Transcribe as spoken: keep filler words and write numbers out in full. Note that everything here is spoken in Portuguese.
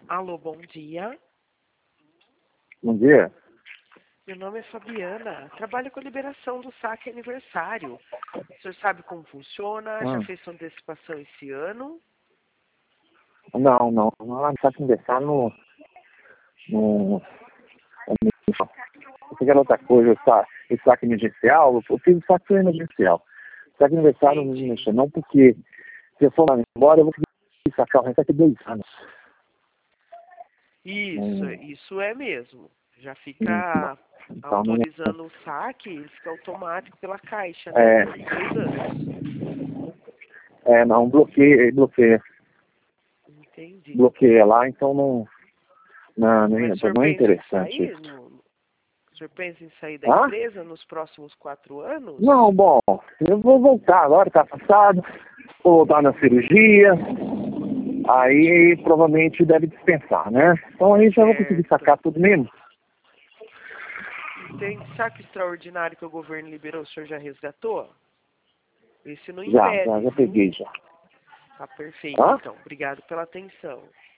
Alô, bom dia. Bom dia. Meu nome é Fabiana. Trabalho com a liberação do saque aniversário. O senhor sabe como funciona? Já Hum. fez sua antecipação esse ano? Não, não. Não está conversar no. no. Eu peguei outra coisa, essa, esse saque emergencial. Eu fiz o saque emergencial. O saque aniversário não me mexeu, não, porque se eu for lá embora, eu vou conseguir sacar o resto daqui a dois anos. Isso, Hum. isso é mesmo. Já Então, fica então não. autorizando o saque, ele fica automático pela caixa, né? É, Durante dois anos. é, não, bloqueia, bloqueia. Entendi. Bloqueia lá, então não. Não, não, Mas o senhor não é pensa em interessante sair? isso. No... O senhor pensa em sair da Ah? empresa nos próximos quatro anos? Não, bom, eu vou voltar agora, tá passado. Vou voltar na cirurgia. Aí provavelmente deve dispensar, né? Então aí já vou conseguir Certo. sacar tudo mesmo. Tem saque extraordinário que o governo liberou, o senhor já resgatou? Esse não Já, já, impede, já viu? peguei já. Tá perfeito, Hã? então. Obrigado pela atenção.